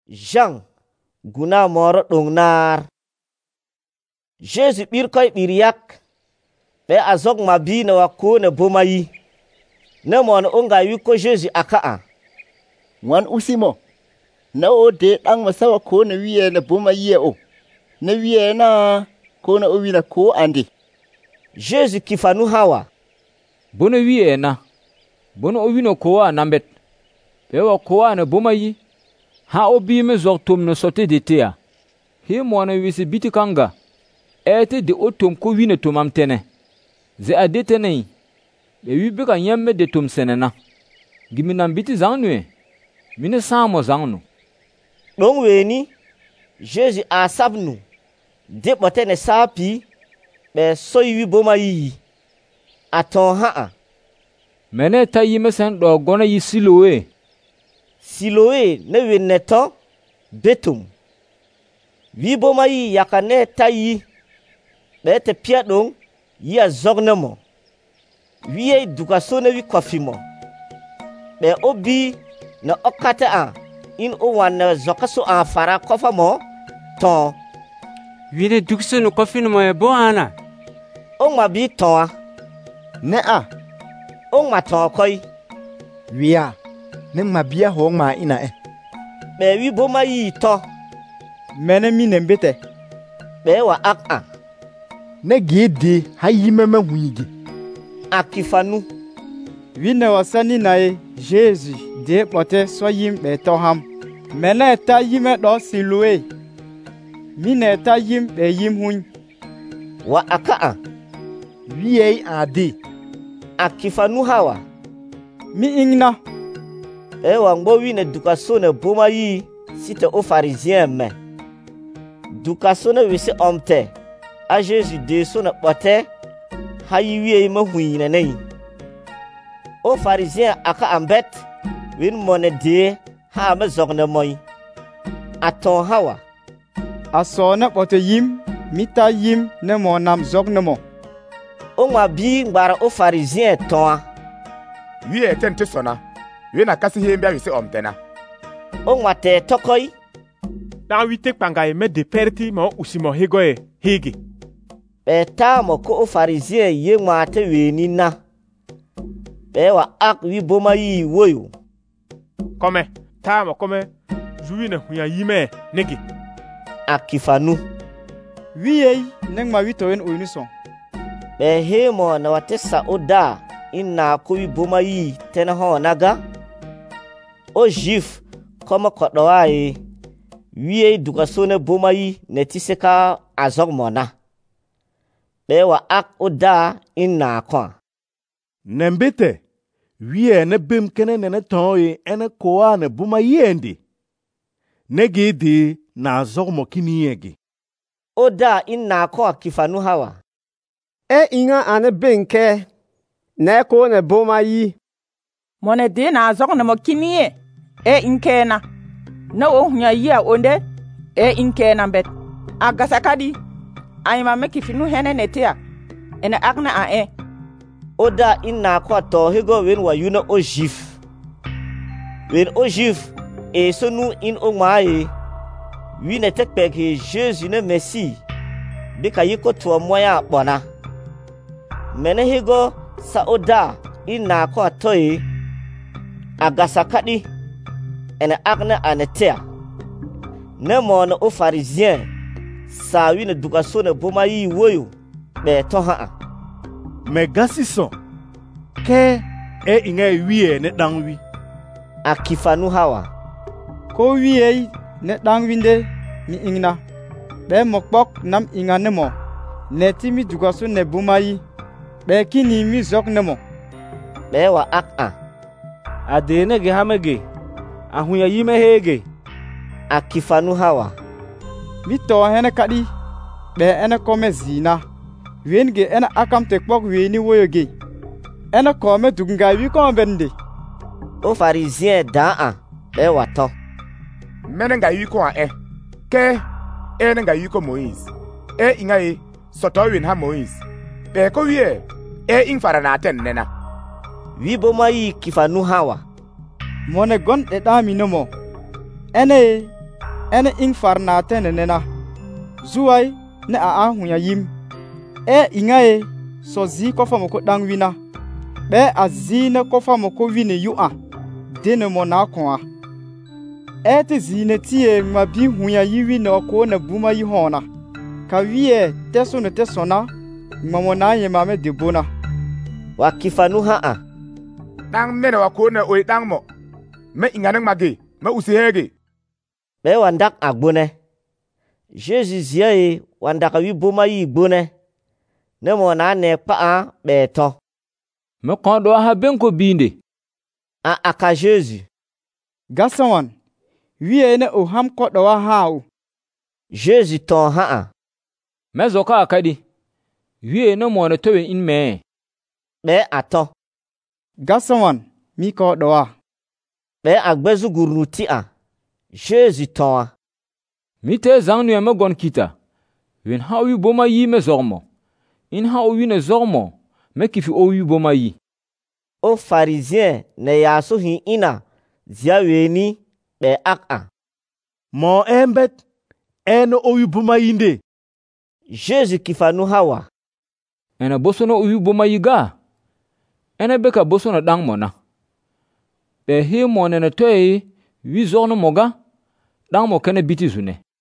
Jean guna moro ɗongnar. Jésus ɓirkoy ɓiryak ɓe a zog ma bi na wa ko na bomayi. Ne mon onga wi ko Jésus aka'a. Wan usimo. Na o de ɗang masawa ko na wiye na bomayi o. Na wiye na ko na o wina ko andi. Jésus kifanu hawa. Bono wiye na. Bono o wino ko a nambet. Ɓe wa ko a na bomayi. Ha o bi me zog tum no sote de tea. He mwana wisi biti kanga. Ete de o tum ko wina tumam tene. Ze a de tene. Be wi bika nyemme de tum senena. Gimi nan biti zangnue. Mine samo zangnu. Ɗong weni, Jésus a sabnu. De botene sapi. Be soy wi bomayi. Aton haa. Mene ta yime sen do gona yi Siloe. Siloe ne wenne to betum. Wi bomayi yakane ta yi. Be te pia ɗong yi a zogne mo. Wiye dukaso ne wi kofi mo. Be obi na okate a in o wan zokaso a fara kofa mo ton. Wine dukaso no kofi no mo e bo ana. O ma bi ton a. Ne a. O ma ton koy. Wia. Ne ma bia ho ma ina e. Be wi boma yi to. Mene mi ne mbete. Be wa ak a. Ne gede ha yi meme huigi. Akifanu. Wine wasani na e Jésus de bote so yim be to ham. Mene ta yime do Siloe. Mine ta yim be yim hun. Wa aka a. Wiye ade. Akifanu hawa. Mi ingna. E wa ngbo wine dukaso ne boma yi site o pharisien me. Dukaso ne wisi omte. A Jésus de so na bote. Ha yi wiye ma huine nei. O pharisien aka ambet. Win mone de ha me zogne moy. Aton hawa. Aso ne bote yim. Mita yim ne mo nam zogne mo. O ma bi ngbara o pharisien ton. Wiye tente sona. We na kasi hembe wisi omtena. O ma te tokoy. Dan wite panga e me de perti mo usimo hegoe hege. Be ta mo ko o pharisien ye ma te weni na. Be wa ak wi boma yi woyo. Kome, ta mo kome. Zuwi ne huya yime negi. Akifanu. Wiye neng ma wito en oynuson. Be he mo na watesa oda inna ko wi boma yi tena ho naga. O jif koma kodoa e. Wiye dukaso ne boma yi ne tiseka azog mona. Be wa ak oda inna kwa. Nembete. Wiye ne bim kene ne ton e ene koa ne boma yendi. Negi di na azog mo kini yegi. Oda inna kwa kifanu hawa. E inga ane benke. Ne ko ne boma yi. Mone de na azog ne mo kini ye. E inke na. Na o hunya yi a onde. E inke na bet. Agasakadi. Ayima me kifinu hene netea. Ene akne a e. Oda inna kwa to higo wen wa yuna o jif. Wen o jif e sonu in o maaye. Wi ne tekpek he Jésus ne Messi. Bika yiko tuwa mwaya bona. Mene higo sa oda inna kwa toye. Agasakadi. Ene akne anetea. Ne mon o pharisien. Sa wi ne dukaso ne boma yi woyo. Be to haa. Me gasison. Ke e inga wiye ne dangwi. Akifanu hawa. Ko wiye ne dangwinde mi ingna. Be mokbok nam inga ne mo. Ne timi dukaso ne boma yi. Be kini mi zok ne mo. Be wa ak a. Adene ge hamege. Ahunya yime hege. Akifanu hawa. Mi to hene kadi. Be ene kome zina. Wenge ene akam tekpok weni woyoge. Ene kome dugunga wi konvende. O pharisien da a. Be wa to. Mene nga yiko a e. Ke ene nga yiko Moïse. E inga e soto win ha Moïse. Be ko wie e in fara na ten nena. Wi boma yi kifanu hawa. Mone gon de da mi no mo. Ene ene ing farna tene nena. Zuwai ne a hunya yim. Ingaye so zi kofa moko dang wina. Be a zi ne kofa moko wine yu a. Dene mo na kon a. Te zi ne tie mabi hunya yiwi ne ko na buma yi hona. Ka wie teso ne tesona. Mamona ye mame debona. Wakifanu haa. Dang mene wako ne oi dang mo. Me inganeng mage. Me usihege. Be wandak agbone. Jésus ziae wandaka wi boma yi gbone. Ne mo na ne pa a be to. Me kondo ha benko binde. A aka Jésus. Gasawan. Wie ne o ham kodo wa hao. Jésus ton haa. Me zoka akadi. Wie ne mo ne towe in me. Be ato. Gasawan mi kodo wa. Be agbezu gurnuti a. Jésus ton a. Mi te zang nu me gon kita. Wen ha wi boma yi me zormo. In ha wi ne zormo. Me kifi o wi boma yi. O pharisien ne yaso hin ina. Zia weni be a. Mo embet. En o wi boma yinde. Jésus kifanu hawa. Ena bosono o wi boma yi ga. Ena beka bosono dang mo na. Be he mo ne toy wi zorno moga. Dang mo kene biti zune.